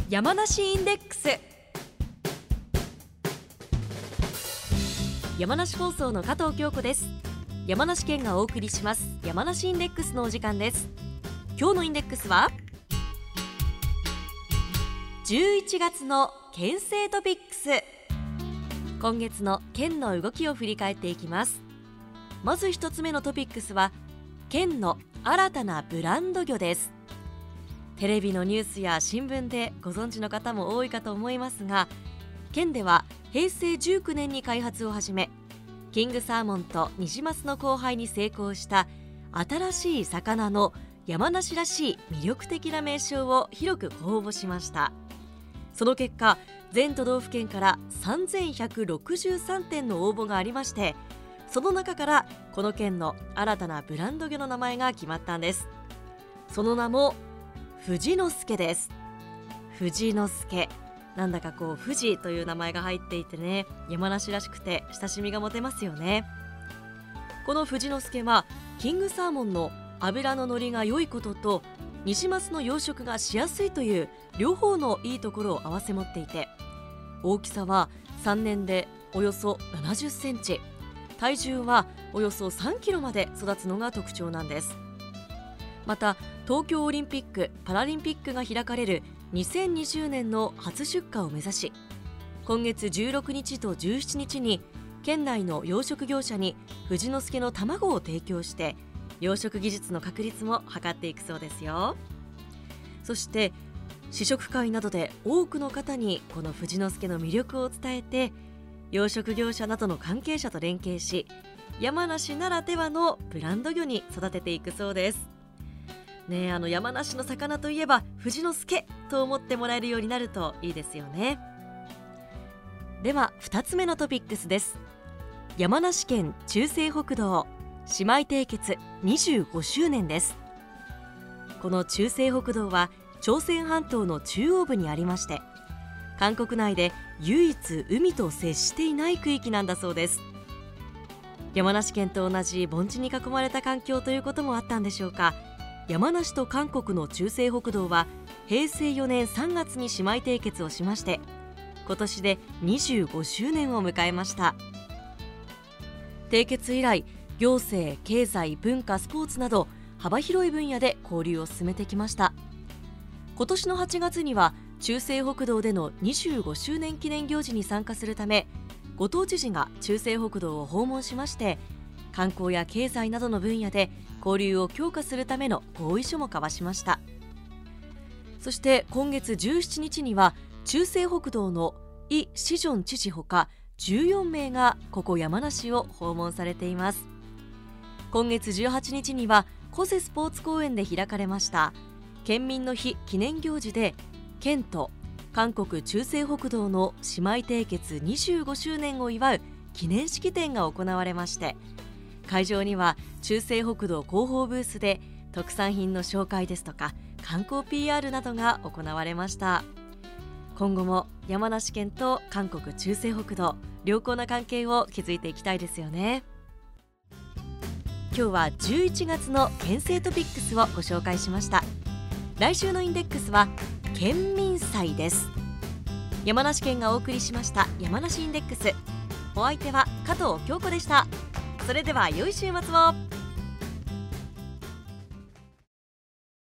山梨インデックス。山梨放送の加藤京子です。山梨県がお送りします山梨インデックスのお時間です。今日のインデックスは11月の県政トピックス。今月の県の動きを振り返っていきます。まず一つ目のトピックスは県の新たなブランド魚です。テレビのニュースや新聞でご存知の方も多いかと思いますが、県では平成19年に開発を始め、キングサーモンとニジマスの交配に成功した新しい魚の山梨らしい魅力的な名称を広く公募しました。その結果、全都道府県から3163点の応募がありまして、その中からこの県の新たなブランド魚の名前が決まったんです。その名も富士の介です。富士の介、なんだか富士という名前が入っていてね、山梨らしくて親しみが持てますよね。この富士の介はキングサーモンの脂の乗りが良いこととニジマスの養殖がしやすいという両方のいいところを併せ持っていて、大きさは3年でおよそ70センチ、体重はおよそ3キロまで育つのが特徴なんです。また東京オリンピック・パラリンピックが開かれる2020年の初出荷を目指し、今月16日と17日に県内の養殖業者に富士の介の卵を提供して養殖技術の確立も図っていくそうですよ。そして試食会などで多くの方にこの富士の介の魅力を伝えて、養殖業者などの関係者と連携し、山梨ならではのブランド魚に育てていくそうですね。山梨の魚といえば富士の介と思ってもらえるようになるといいですよね。では2つ目のトピックスです。山梨県中西北道姉妹締結25周年です。この中西北道は朝鮮半島の中央部にありまして、韓国内で唯一海と接していない区域なんだそうです。山梨県と同じ盆地に囲まれた環境ということもあったんでしょうか、山梨と韓国の中西北道は平成4年3月に姉妹締結をしまして、今年で25周年を迎えました。締結以来、行政、経済、文化、スポーツなど幅広い分野で交流を進めてきました。今年の8月には中西北道での25周年記念行事に参加するため、後藤知事が中西北道を訪問しまして、観光や経済などの分野で交流を強化するための合意書も交わしました。そして今月17日には中西北道のイ・シジョン知事ほか14名がここ山梨を訪問されています。今月18日には小瀬スポーツ公園で開かれました県民の日記念行事で、県と韓国中西北道の姉妹締結25周年を祝う記念式典が行われまして、会場には中西北道広報ブースで特産品の紹介ですとか観光 PR などが行われました。今後も山梨県と韓国中西北道、良好な関係を築いていきたいですよね。今日は11月の県政トピックスをご紹介しました。来週のインデックスは県民祭です。山梨県がお送りしました山梨インデックス。お相手は加藤京子でした。それでは良い週末を。